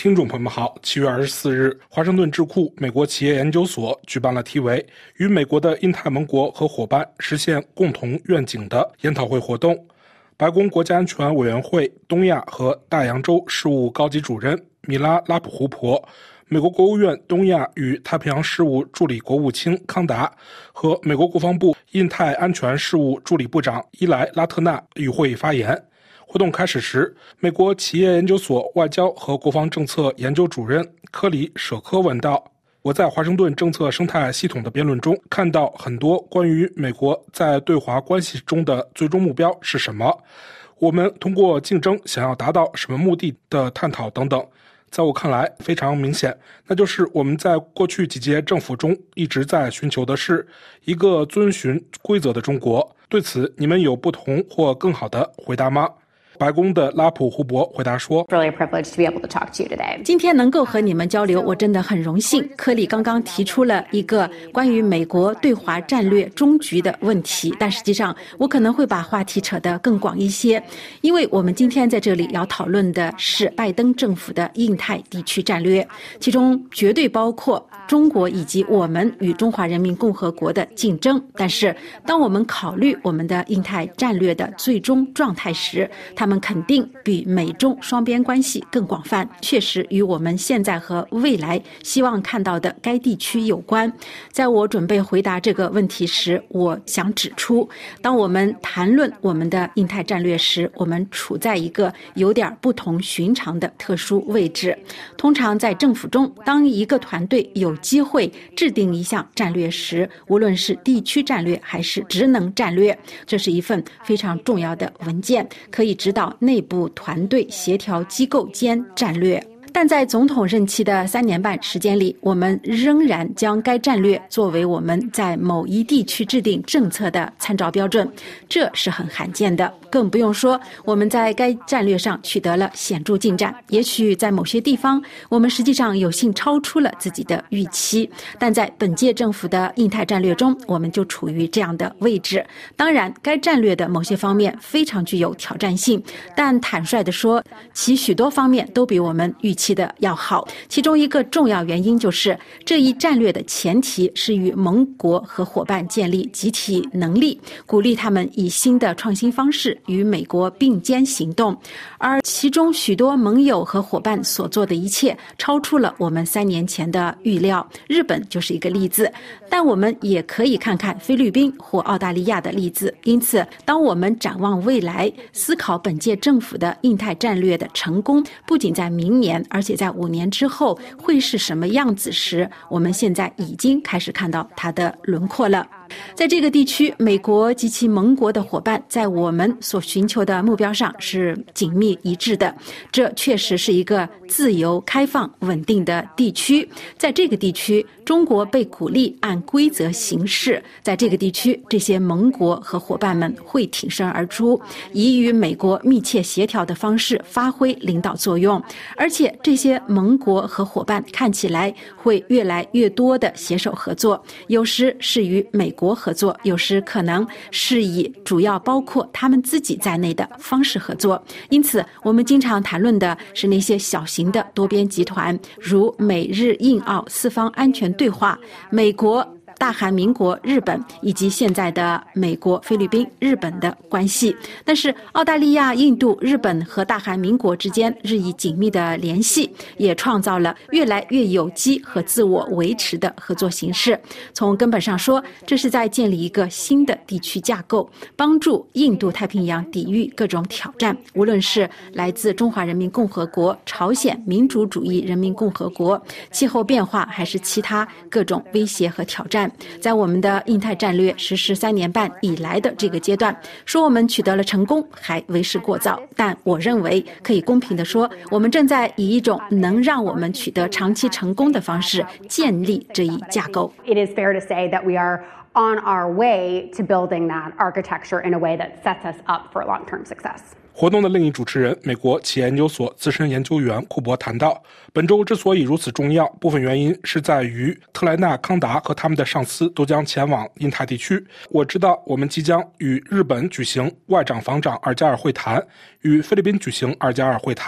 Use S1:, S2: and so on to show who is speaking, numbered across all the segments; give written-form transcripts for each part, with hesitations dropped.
S1: 听众朋友们好，7月24日，华盛顿智库美国企业研究所举办了题为“与美国的印太盟国和伙伴实现共同愿景”的研讨会活动。白宫国家安全委员会东亚和大洋洲事务高级主任米拉拉普胡珀、美国国务院东亚与太平洋事务助理国务卿康达和美国国防部印太安全事务助理部长伊莱拉特纳与会发言。活动开始时，美国企业研究所外交和国防政策研究主任科里舍科问道：“我在华盛顿政策生态系统的辩论中看到很多关于美国在对华关系中的最终目标是什么，我们通过竞争想要达到什么目的的探讨等等。在我看来非常明显，那就是我们在过去几届政府中一直在寻求的是一个遵循规则的中国。对此，你们有不同或更好的回答吗？”白宫的拉普胡珀回答说：“
S2: 今天能够和你们交流，我真的很荣幸。科里刚刚提出了一个关于美国对华战略终局的问题，但实际上我可能会把话题扯得更广一些，因为我们今天在这里要讨论的是拜登政府的印太地区战略，其中绝对包括中国以及我们与中华人民共和国的竞争。但是当我们考虑我们的印太战略的最终状态时，他们肯定比美中双边关系更广泛，确实与我们现在和未来希望看到的该地区有关。在我准备回答这个问题时，我想指出，当我们谈论我们的印太战略时，我们处在一个有点不同寻常的特殊位置。通常在政府中，当一个团队有机会制定一项战略时，无论是地区战略还是职能战略，这是一份非常重要的文件，可以指导内部团队协调机构间战略。但在总统任期的3年半时间里，我们仍然将该战略作为我们在某一地区制定政策的参照标准，这是很罕见的。更不用说我们在该战略上取得了显著进展，也许在某些地方我们实际上有幸超出了自己的预期，但在本届政府的印太战略中，我们就处于这样的位置。当然，该战略的某些方面非常具有挑战性，但坦率地说，其许多方面都比我们预期的要好。其中一个重要原因就是这一战略的前提是与盟国和伙伴建立集体能力，鼓励他们以新的创新方式与美国并肩行动，而其中许多盟友和伙伴所做的一切超出了我们3年前的预料。日本就是一个例子，但我们也可以看看菲律宾或澳大利亚的例子。因此，当我们展望未来，思考本届政府的印太战略的成功，不仅在明年，而且在5年之后会是什么样子时，我们现在已经开始看到它的轮廓了。在这个地区，美国及其盟国的伙伴在我们所寻求的目标上是紧密一致的。这确实是一个自由、开放、稳定的地区。在这个地区，中国被鼓励按规则行事。在这个地区，这些盟国和伙伴们会挺身而出，以与美国密切协调的方式发挥领导作用。而且这些盟国和伙伴看起来会越来越多的携手合作，有时是与美国合作，有时可能是以主要包括他们自己在内的方式合作。因此，我们经常谈论的是那些小型的多边集团，如美日印澳四方安全对话、美国、大韩民国、日本以及现在的美国、菲律宾、日本的关系。但是澳大利亚、印度、日本和大韩民国之间日益紧密的联系，也创造了越来越有机和自我维持的合作形式。从根本上说，这是在建立一个新的地区架构，帮助印度太平洋抵御各种挑战，无论是来自中华人民共和国、朝鲜民主主义人民共和国、气候变化，还是其他各种威胁和挑战。在我们的印太战略实施3年半以来的这个阶段，说我们取得了成功还为时过早，但我认为可以公平地说，我们正在以一种能让我们取得长期成功的方式建立这一架构。
S3: It is fair to say that we are on our way to building that architecture in a way that sets us up for long-term success.
S1: 活动的另一主持人，美国企业研究所资深研究员库珀谈到，本周之所以如此重要，部分原因是在于特莱纳、康达和他们的上司都将前往印太地区。我知道我们即将与日本举行外长防长2+2会谈，与菲律宾举行2+2会谈。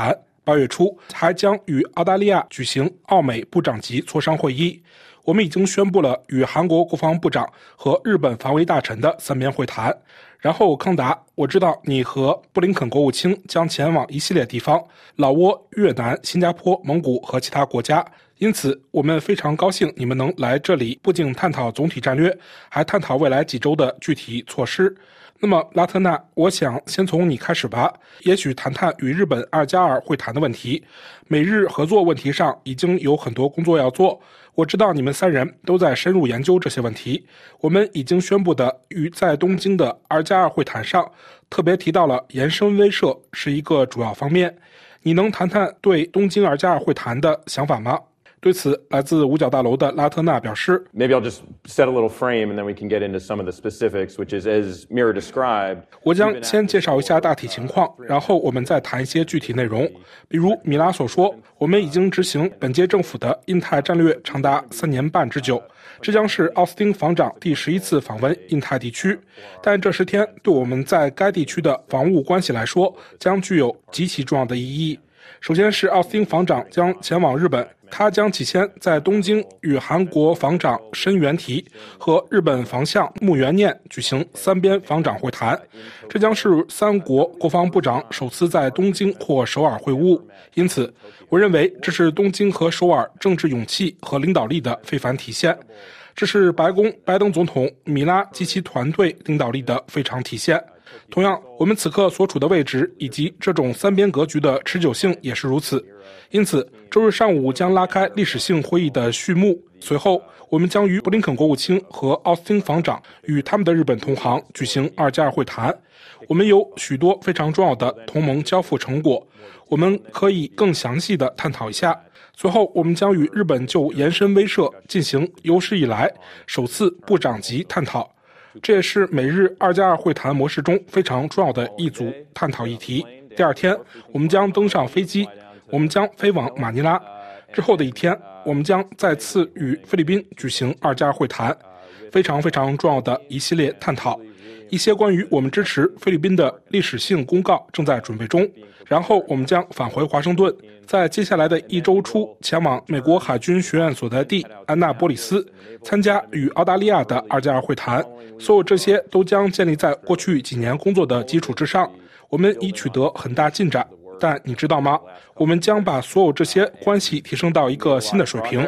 S1: 8月初还将与澳大利亚举行澳美部长级磋商会议。我们已经宣布了与韩国国防部长和日本防卫大臣的3边会谈。然后康达，我知道你和布林肯国务卿将前往一系列地方，老挝、越南、新加坡、蒙古和其他国家，因此我们非常高兴你们能来这里，不仅探讨总体战略，还探讨未来几周的具体措施。那么拉特纳，我想先从你开始吧，也许谈谈与日本2+2会谈的问题。美日合作问题上已经有很多工作要做，我知道你们3人都在深入研究这些问题。我们已经宣布的与在东京的2+2会谈上，特别提到了延伸威慑是一个主要方面。你能谈谈对东京2+2会谈的想法吗？对此，来自五角大楼的拉特纳表示
S4: Maybe I'll just set a little frame and then we can get into some of the specifics, which is as Mira described.
S1: 我将先介绍一下大体情况，然后我们再谈一些具体内容。比如米拉所说，我们已经执行本届政府的印太战略长达3年半之久，这将是奥斯汀防长第11次访问印太地区，但这10天对我们在该地区的防务关系来说将具有极其重要的意义。首先是奥斯汀防长将前往日本，他将起先在东京与韩国防长申元提和日本防相木原念举行3边防长会谈，这将是3国国防部长首次在东京或首尔会晤，因此我认为这是东京和首尔政治勇气和领导力的非凡体现，这是白宫拜登总统米拉及其团队领导力的非常体现。同样，我们此刻所处的位置以及这种3边格局的持久性也是如此。因此，周日上午将拉开历史性会议的序幕，随后我们将与布林肯国务卿和奥斯汀防长与他们的日本同行举行2+2会谈。我们有许多非常重要的同盟交付成果，我们可以更详细地探讨一下。随后，我们将与日本就延伸威慑进行有史以来首次部长级探讨。这也是美日2+2会谈模式中非常重要的一组探讨议题。第2天，我们将登上飞机，我们将飞往马尼拉。之后的一天，我们将再次与菲律宾举行2+2会谈，非常非常重要的一系列探讨。一些关于我们支持菲律宾的历史性公告正在准备中。然后我们将返回华盛顿，在接下来的1周初前往美国海军学院所在地安纳波利斯，参加与澳大利亚的2+2会谈。所有这些都将建立在过去几年工作的基础之上，我们已取得很大进展。但你知道吗？我们将把所有这些关系提升到一个新的水平。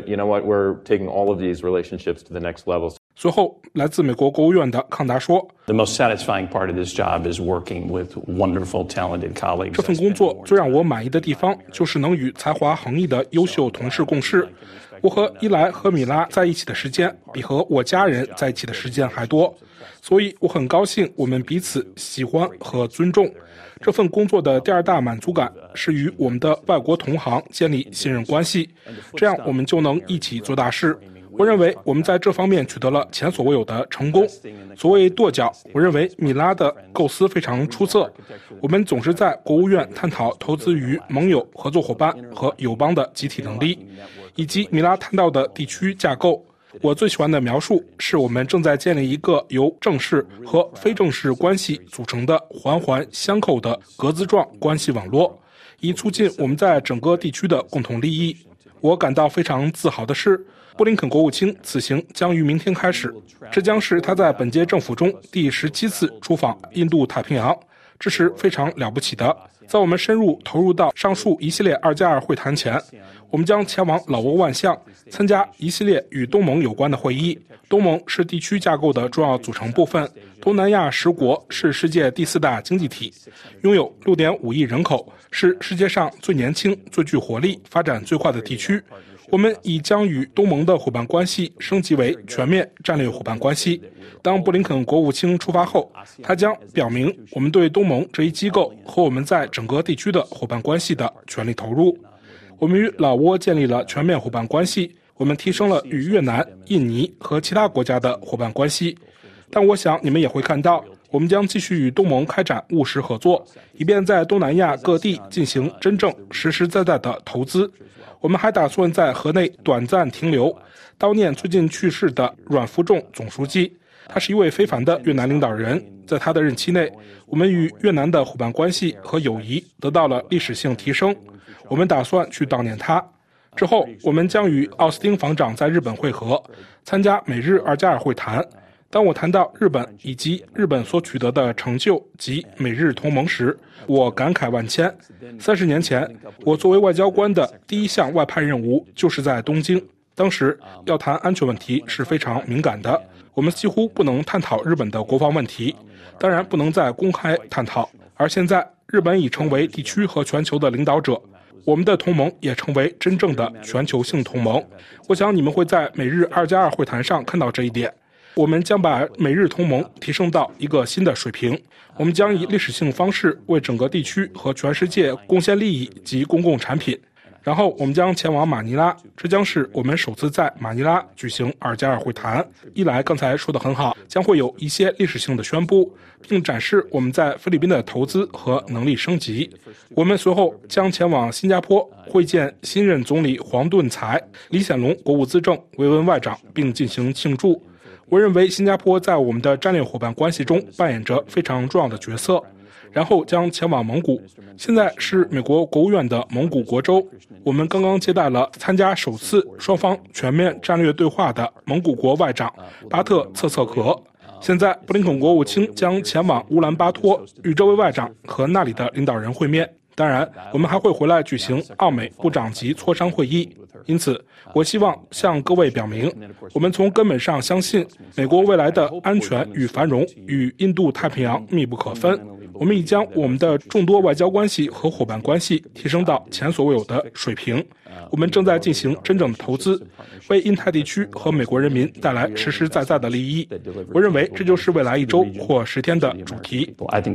S1: 随后，来自美国国务院的康达说：“这份工作最让我满意的地方，就是能与才华横溢的优秀同事共事。我和伊莱和米拉在一起的时间，比和我家人在一起的时间还多，所以我很高兴我们彼此喜欢和尊重。这份工作的第2大满足感是与我们的外国同行建立信任关系，这样我们就能一起做大事。我认为我们在这方面取得了前所未有的成功。所谓跺脚，我认为米拉的构思非常出色。我们总是在国务院探讨投资于盟友、合作伙伴和友邦的集体能力，以及米拉谈到的地区架构。我最喜欢的描述是我们正在建立一个由正式和非正式关系组成的环环相扣的格子状关系网络，以促进我们在整个地区的共同利益。我感到非常自豪的是，布林肯国务卿此行将于明天开始，这将是他在本届政府中第17次出访印度太平洋，这是非常了不起的。在我们深入投入到上述一系列2+2会谈前，我们将前往老挝万象，参加一系列与东盟有关的会议。东盟是地区架构的重要组成部分，东南亚10国是世界第4大经济体，拥有 6.5 亿人口，是世界上最年轻、最具活力、发展最快的地区。我们已将与东盟的伙伴关系升级为全面战略伙伴关系。当布林肯国务卿出发后，他将表明我们对东盟这一机构和我们在整个地区的伙伴关系的全力投入。我们与老挝建立了全面伙伴关系，我们提升了与越南、印尼和其他国家的伙伴关系。但我想你们也会看到，我们将继续与东盟开展务实合作，以便在东南亚各地进行真正实实在在的投资。我们还打算在河内短暂停留，悼念最近去世的阮福仲总书记。他是一位非凡的越南领导人，在他的任期内，我们与越南的伙伴关系和友谊得到了历史性提升。 我们打算去悼念他。之后，我们将与奥斯汀防长在日本会合，参加美日2+2会谈。当我谈到日本以及日本所取得的成就及美日同盟时，我感慨万千。30年前，我作为外交官的第一项外派任务就是在东京。当时要谈安全问题是非常敏感的，我们几乎不能探讨日本的国防问题，当然不能再公开探讨。而现在，日本已成为地区和全球的领导者，我们的同盟也成为真正的全球性同盟。我想你们会在美日2+2会谈上看到这一点。我们将把美日同盟提升到一个新的水平，我们将以历史性方式为整个地区和全世界贡献利益及公共产品。然后我们将前往马尼拉，这将是我们首次在马尼拉举行2+2会谈。一来刚才说得很好，将会有一些历史性的宣布，并展示我们在菲律宾的投资和能力升级。我们随后将前往新加坡会见新任总理黄盾才、李显龙国务资政、维文外长，并进行庆祝。我认为新加坡在我们的战略伙伴关系中扮演着非常重要的角色。然后将前往蒙古，现在是美国国务院的蒙古国州。我们刚刚接待了参加首次双方全面战略对话的蒙古国外长巴特策策格。现在布林肯国务卿将前往乌兰巴托，与这位外长和那里的领导人会面。当然，我们还会回来举行澳美部长级磋商会议。因此，我希望向各位表明，我们从根本上相信美国未来的安全与繁荣与印度太平洋密不可分。我们已将我们的众多外交关系和伙伴关系提升到前所未有的水平。我们正在进行真正的投资，为印太地区和美国人民带来实实在在的利益。我认为这就是未来1周或10天的主题。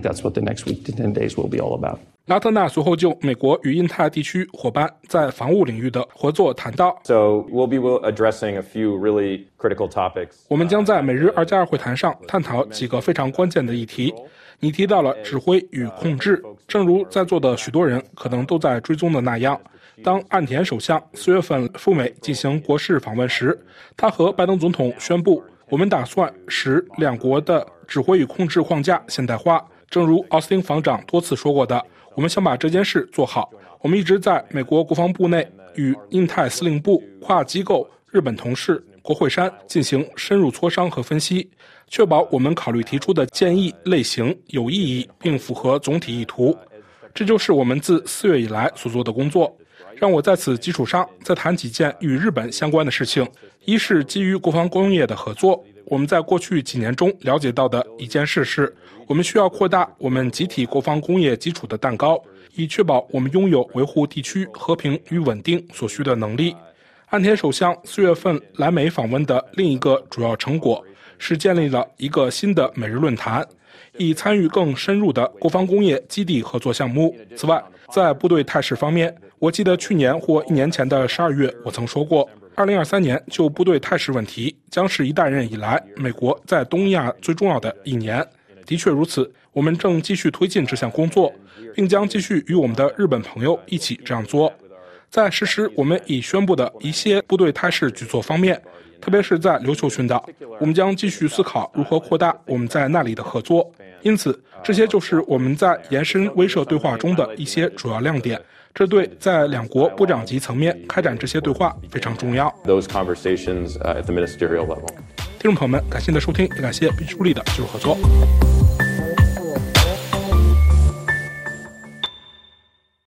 S1: 拉特纳随后就美国与印太地区伙伴在防务领域的合作谈到。
S4: So we'll be addressing a few really critical topics.
S1: 我们将在美日2+2会谈上探讨几个非常关键的议题。你提到了指挥与控制，正如在座的许多人可能都在追踪的那样，当岸田首相4月份赴美进行国事访问时，他和拜登总统宣布，我们打算使两国的指挥与控制框架现代化。正如奥斯汀防长多次说过的，我们想把这件事做好。我们一直在美国国防部内与印太司令部、跨机构、日本同事、国会山进行深入磋商和分析，确保我们考虑提出的建议类型有意义并符合总体意图。这就是我们自4月以来所做的工作。让我在此基础上再谈几件与日本相关的事情。一是基于国防工业的合作，我们在过去几年中了解到的一件事是，我们需要扩大我们集体国防工业基础的蛋糕，以确保我们拥有维护地区和平与稳定所需的能力。岸田首相4月份来美访问的另一个主要成果是建立了一个新的美日论坛，以参与更深入的国防工业基地合作项目。此外，在部队态势方面，我记得去年或1年前的12月我曾说过，2023年就部队态势问题将是一代人以来美国在东亚最重要的一年。的确如此，我们正继续推进这项工作，并将继续与我们的日本朋友一起这样做。在实施我们已宣布的一些部队态势举措方面，特别是在琉球群岛，我们将继续思考如何扩大我们在那里的合作。因此，这些就是我们在延伸威慑对话中的一些主要亮点。这对在两国部长级层面开展这些对话非常重要。
S4: Those conversations at the ministerial level.
S1: 听众朋友们，感谢您的收听，也感谢必须力的技术合作。